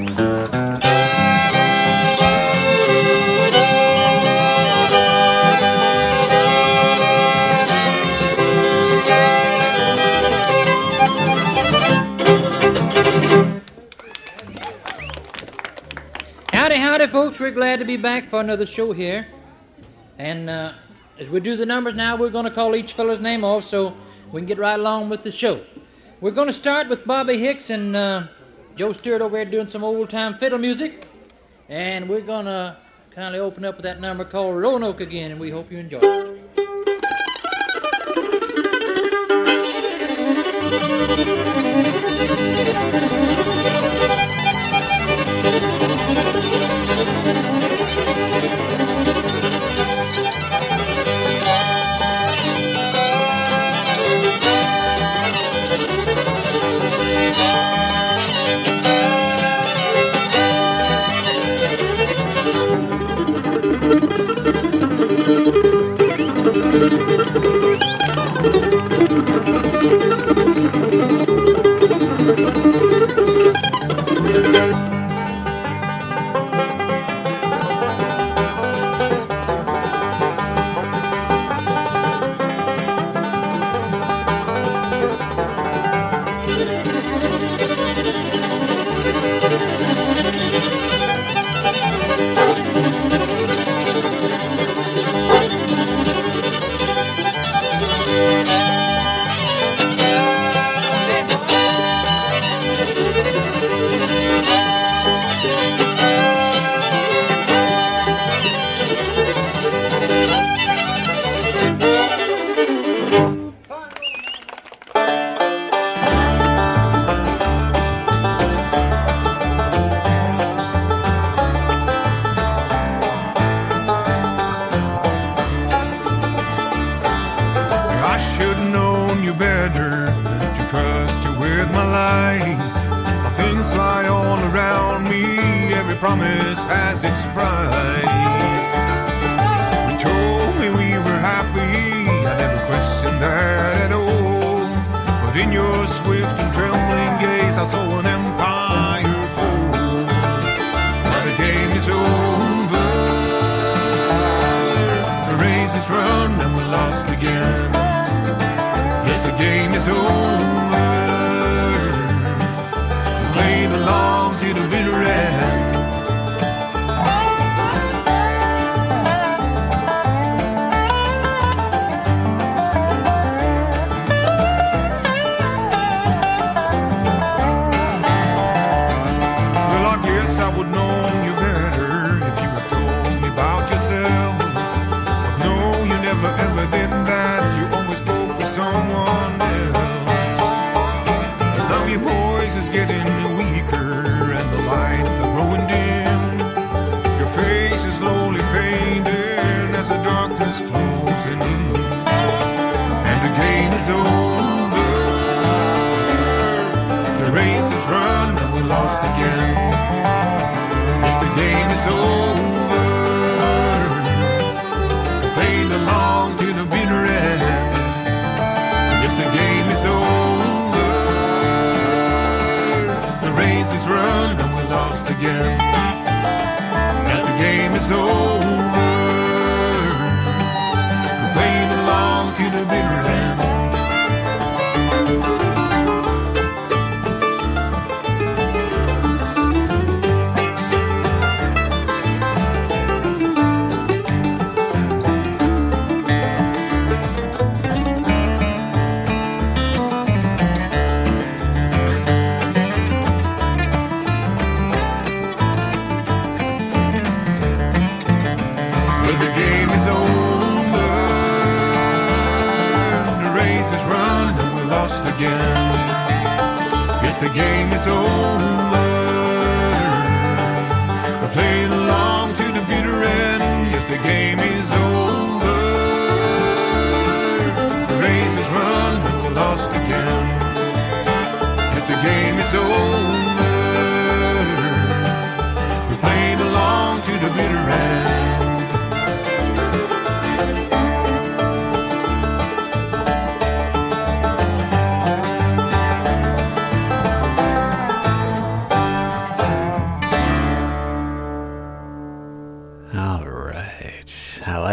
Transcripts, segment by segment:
Howdy, folks. We're glad to be back for another show here. And as we do the numbers now, we're going to call each fellow's name off so we can get right along with the show. We're going to start with Bobby Hicks and Joe Stewart over here doing some old-time fiddle music. And we're going to kindly open up with that number called Roanoke again, and we hope you enjoy it.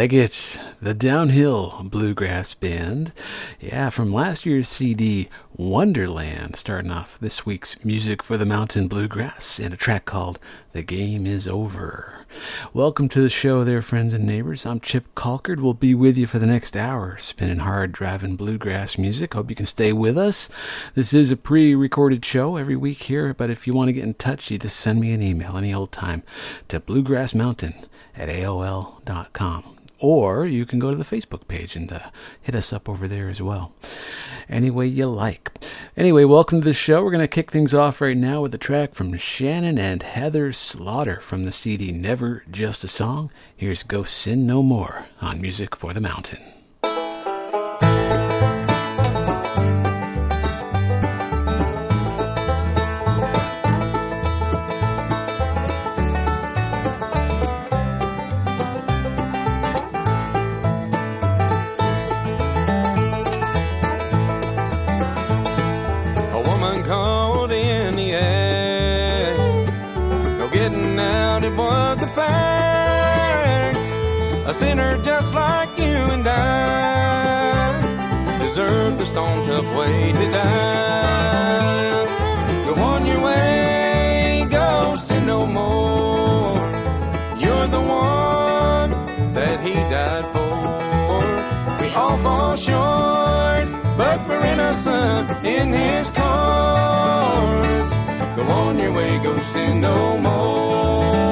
like it? The Downhill Bluegrass Band. Yeah, from last year's CD, Wonderland, starting off this week's Music for the Mountain Bluegrass and a track called The Game Is Over. Welcome to the show there, friends and neighbors. I'm Chip Colkard. We'll be with you for the next hour, spinning hard, driving bluegrass music. Hope you can stay with us. This is a pre-recorded show every week here, but if you want to get in touch, you just send me an email any old time to bluegrassmountain@aol.com. Or you can go to the Facebook page and hit us up over there as well. Any way you like. Anyway, welcome to the show. We're going to kick things off right now with a track from Shannon and Heather Slaughter from the CD Never Just a Song. Here's Go Sin No More on Music for the Mountain. A sinner just like you and I deserve the stone tough way to die. Go on your way, go sin no more. You're the one that he died for. We all fall short, but we're innocent in his court. Go on your way, go sin no more.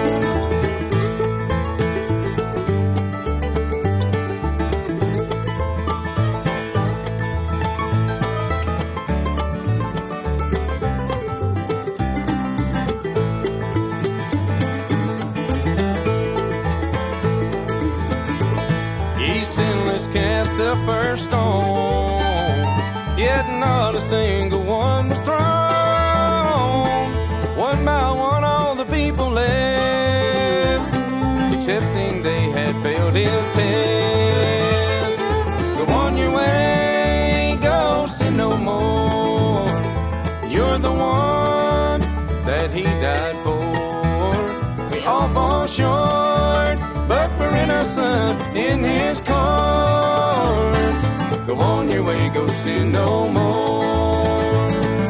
Cast the first stone, yet not a single one was thrown. One by one all the people left, accepting they had failed his test. Go on your way, go sin no more. You're the one that he died for. We all fall short, but we're innocent in his court. Go on your way, go sin no more.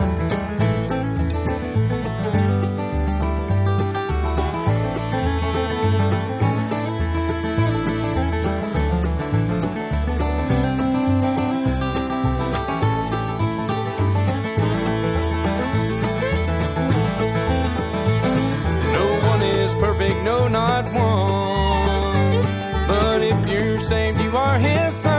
No one is perfect, no, not one. But if you're saved, you are his son.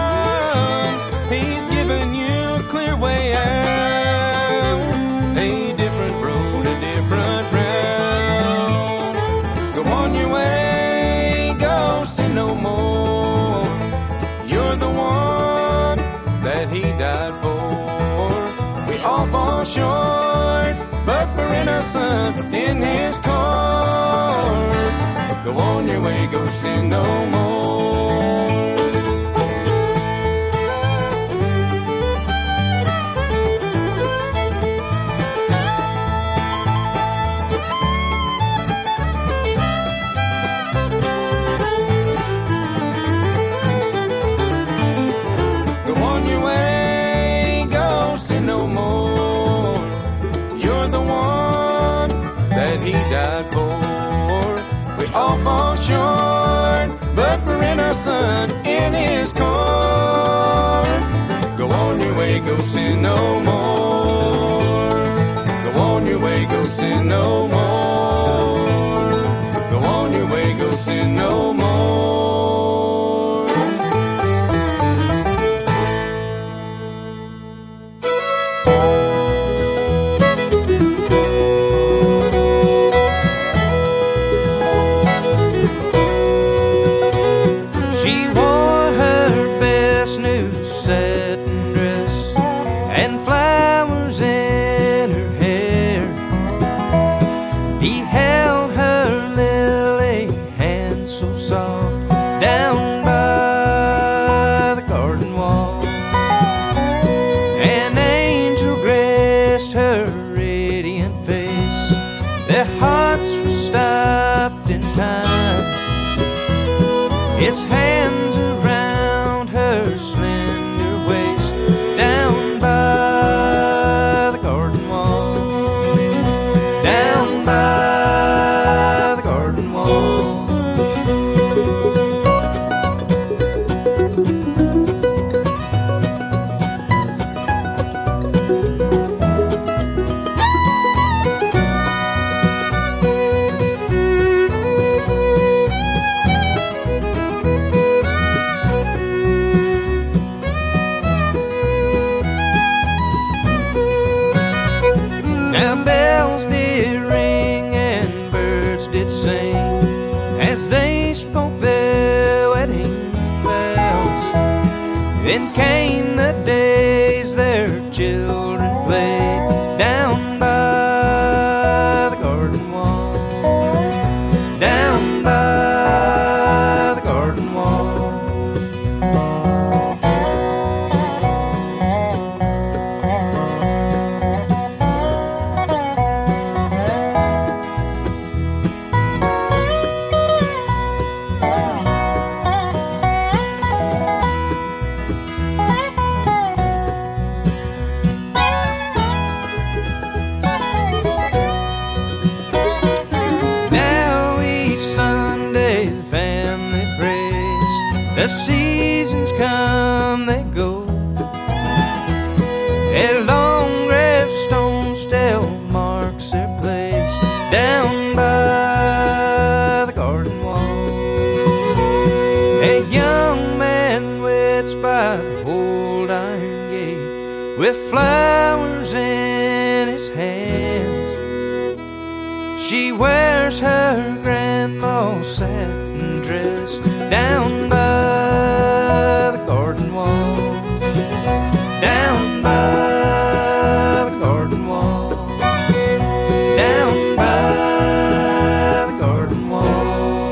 He's given you a clear way out, a different road, a different route. Go on your way, go sin no more. You're the one that he died for. We all fall short, but we're innocent in his court. Go on your way, go sin no more. Go on your way, go sin no more. You're the one that he died for. We all fall short, but we're innocent in his court. Go on your way, go sin no more. Go on your way, go sin no more. Go on your way, go sin no more. flowers in his hands. She wears her grandma's satin dress down by the garden wall, down by the garden wall, down by the garden wall.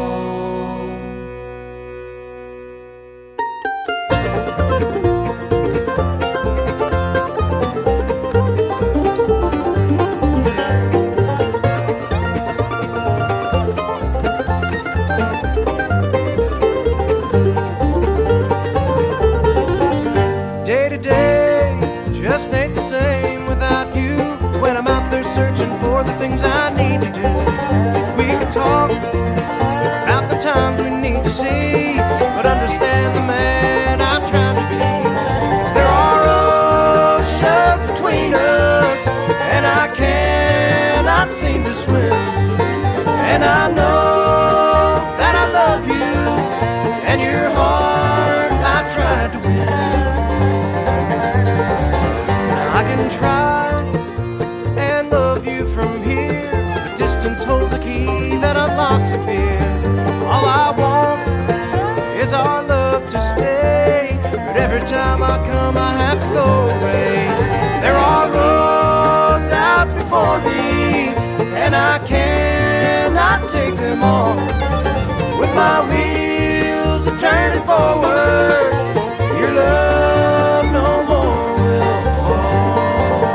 Day to day just ain't the same without you. When I'm out there searching for the things I need to do, we can talk about the times we need to see, but understand the man I'm trying to be. There are oceans between us, and I cannot seem to swim. And I know that I love you, and your heart I tried to win. I can try and love you from here, but distance holds a key that unlocks a fear. All I want is our love to stay, but every time I come I have to go away. There are roads out before me, and I cannot take them all. With my wheels are turning forward, your love no more will fall.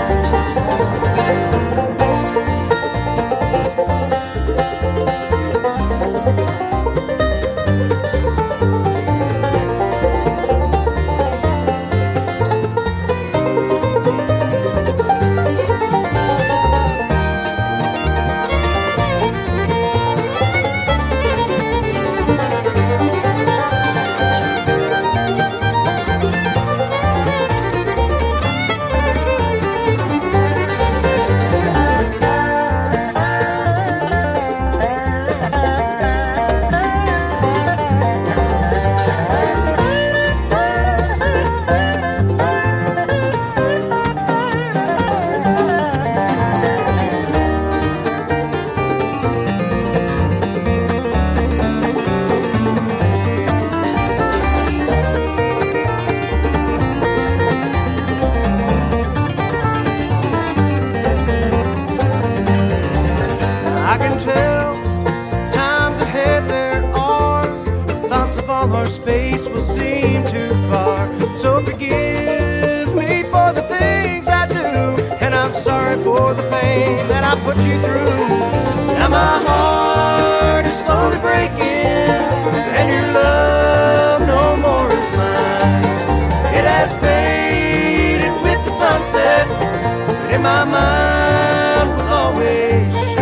I can tell times ahead there are thoughts of all our space will seem too far. So forgive me for the things I do, and I'm sorry for the pain that I put you through. Now my heart is slowly breaking, and your love no more is mine. It has faded with the sunset, but in my mind will always shine.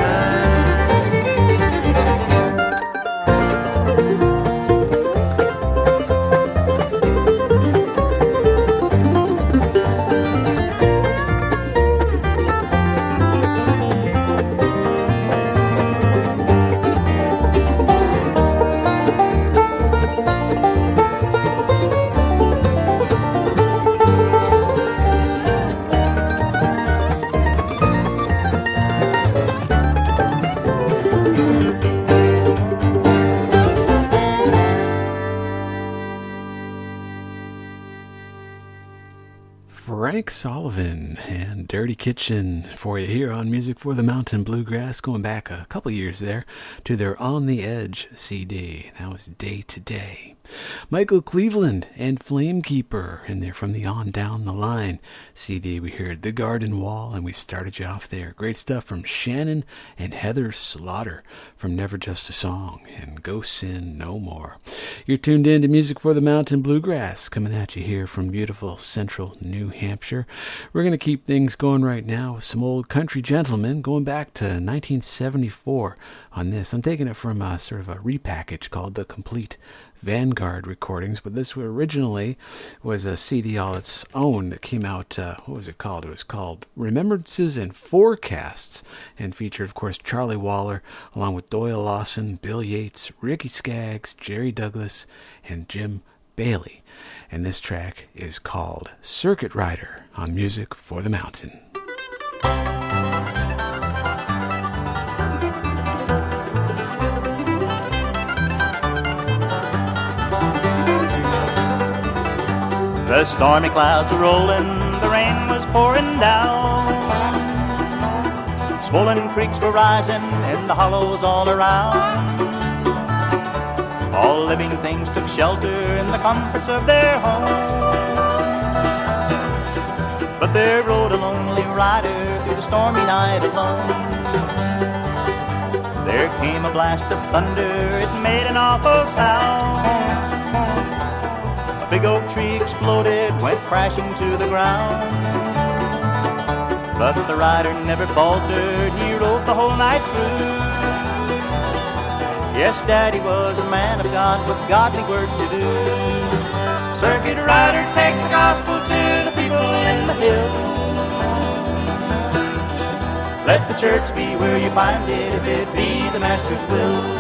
Frank Sullivan and Dirty Kitchen for you here on Music for the Mountain Bluegrass, going back a couple years there to their On the Edge CD. That was Day to Day. Michael Cleveland and Flamekeeper, and they're from the On Down the Line CD. We heard The Garden Wall, and we started you off there. Great stuff from Shannon and Heather Slaughter from Never Just a Song and Go Sin No More. You're tuned in to Music for the Mountain Bluegrass, coming at you here from beautiful central New Hampshire. We're going to keep things going right now with some old country gentlemen, going back to 1974 on this. I'm taking it from a sort of a repackage called The Complete Vanguard Recordings, but this originally was a CD all its own that came out, what was it called? It was called Remembrances and Forecasts, and featured, of course, Charlie Waller, along with Doyle Lawson, Bill Yates, Ricky Skaggs, Jerry Douglas, and Jim Bailey, and this track is called Circuit Rider on Music for the Mountain. The stormy clouds were rolling, the rain was pouring down. Swollen creeks were rising in the hollows all around. All living things took shelter in the comforts of their home. But there rode a lonely rider through the stormy night alone. There came a blast of thunder, it made an awful sound. A big oak tree exploded, went crashing to the ground. But the rider never faltered, he rode the whole night through. Yes, Daddy was a man of God with godly work to do. Circuit rider, take the gospel to the people in the hill. Let the church be where you find it, if it be the Master's will.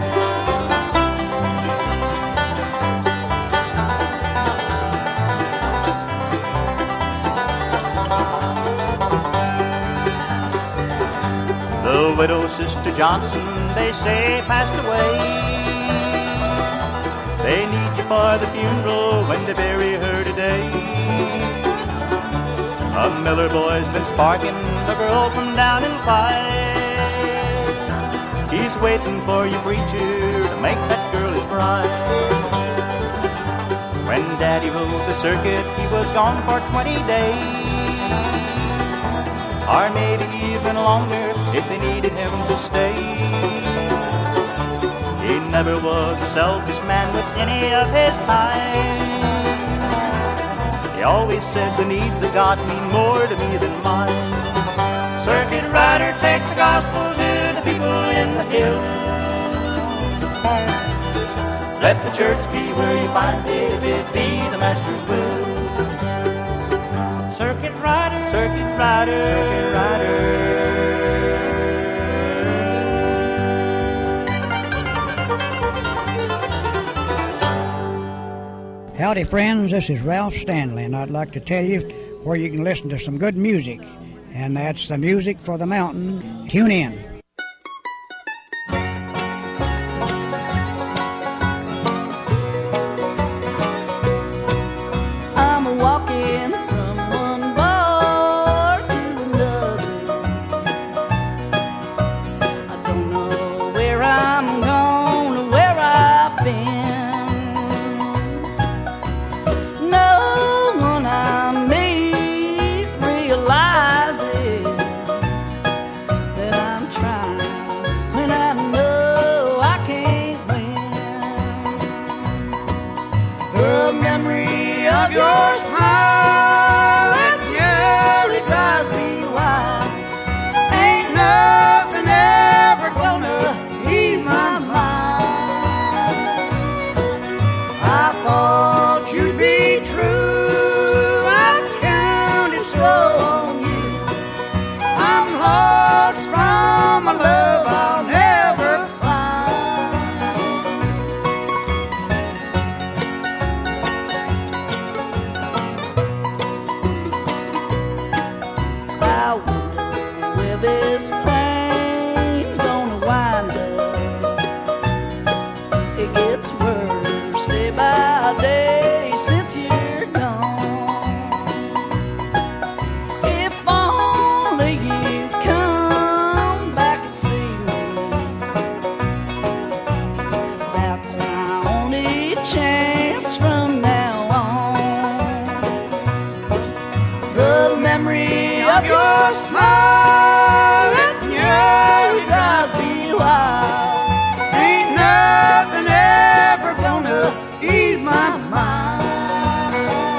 The widow, Sister Johnson, they say passed away. They need you for the funeral when they bury her today. A Miller boy's been sparking the girl from down in Clyde. He's waiting for you, preacher, to make that girl his bride. When Daddy rode the circuit, he was gone for 20 days. Or maybe even longer if they needed him to stay. He never was a selfish man with any of his time. He always said the needs of God mean more to me than mine. Circuit rider, take the gospel to the people in the hill. Let the church be where you find it, if it be the Master's will. Circuit rider, circuit rider, circuit rider. Howdy friends, this is Ralph Stanley, and I'd like to tell you where you can listen to some good music, and that's the Music for the Mountain. Tune in. I'm walking from one bar to another. I don't know where I'm going or where I've been. No one I meet realizes that I'm trying when I know I can't win. The memory of your smile and it drives me wild. Ain't nothing ever gonna ease my mind. I thought you'd be true, I counted so on you. I'm lost from a love I'll never find. I wonder where this plane's gonna wind up. It gets worse day by day since you're gone. If only you'd come back and see me. That's my only chance from now on. The memory of your smile and it drives me wild. Ain't nothing ever gonna ease my mind.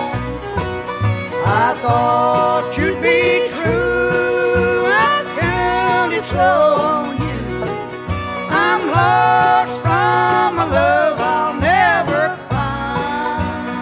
I thought you'd be true, I counted so on you. I'm lost from a love I'll never find.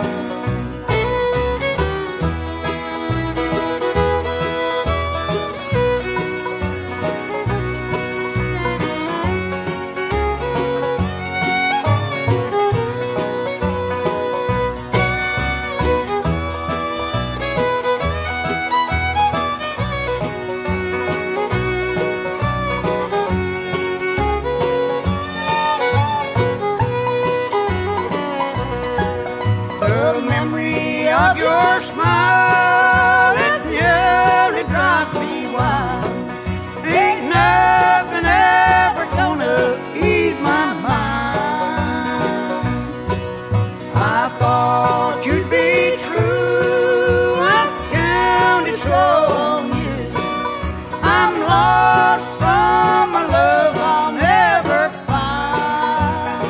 love your smile, it nearly drives me wild. Ain't nothing ever gonna ease my mind. I thought you'd be true, I've counted so on you. I'm lost from a love I'll never find.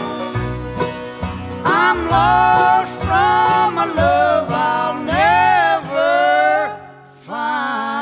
I'm lost from a love I'll never find.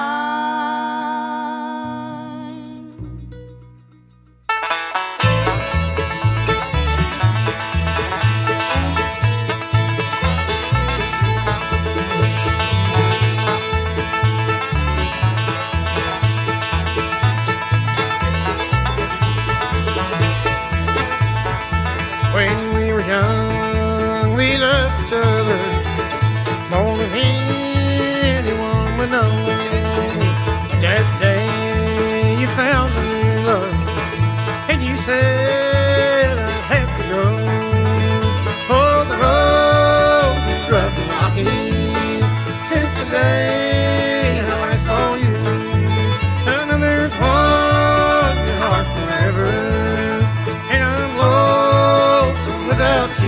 When we were young, we loved each other more than anyone would know. That day you found a new love, and you said I'd have to go. Oh, the road is rough and rocky since the day when I saw you. Another one, your heart forever, and I'm lost without you.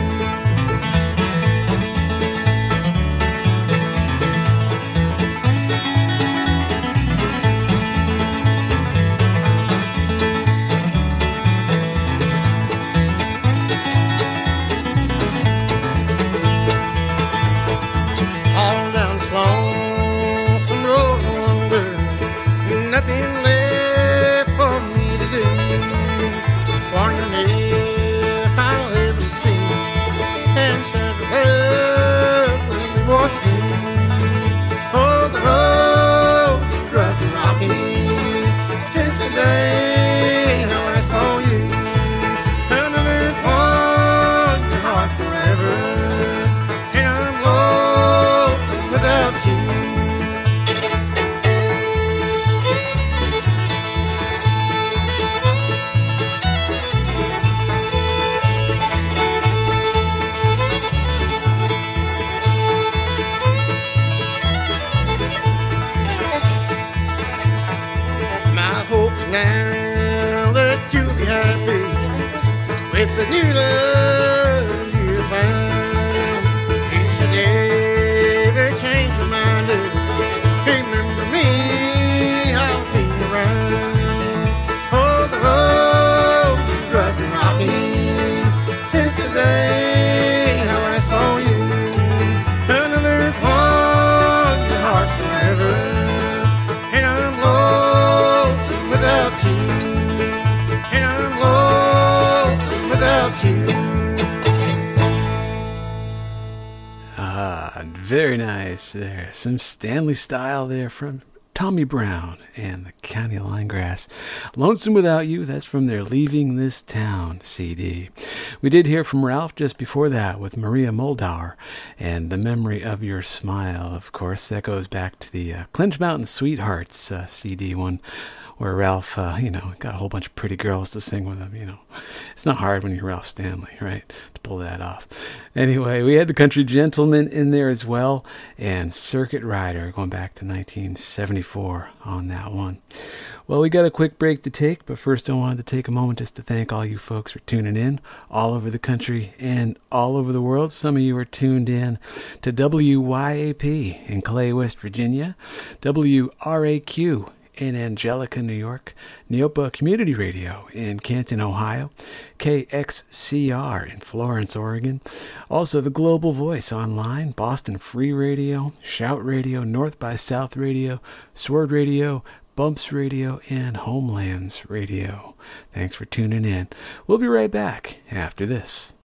All down this lonesome road I wander, nothing left for me to do. Wondering if I'll ever see and share the love when we once knew. Oh, the road is rough and rocky since the day when I saw you. Another one, your heart forever, and I'm lost without you. My hopes now that you'll be happy with the new love you found. You should never change your mind. Remember me, I'll be around. Oh, the road is rough and rocky since the day when I saw you. Another one, your heart forever, and I'm lost without you. And I'm lost without you. Ah, very nice there. Some Stanley style there from Tommy Brown and the County Line Grass. Lonesome Without You, that's from their Leaving This Town CD. We did hear from Ralph just before that with Maria Moldauer and The Memory of Your Smile. Of course, that goes back to the Clinch Mountain Sweethearts CD one, where Ralph, got a whole bunch of pretty girls to sing with him, It's not hard when you're Ralph Stanley, right, to pull that off. Anyway, we had the Country Gentleman in there as well, and Circuit Rider going back to 1974 on that one. Well, we got a quick break to take, but first I wanted to take a moment just to thank all you folks for tuning in all over the country and all over the world. Some of you are tuned in to WYAP in Clay, West Virginia, WRAQ in Angelica, New York, Neopa Community Radio in Canton, Ohio, KXCR in Florence, Oregon, also the Global Voice online, Boston Free Radio, Shout Radio, North by South Radio, Sword Radio, Bumps Radio, and Homelands Radio. Thanks for tuning in. We'll be right back after this.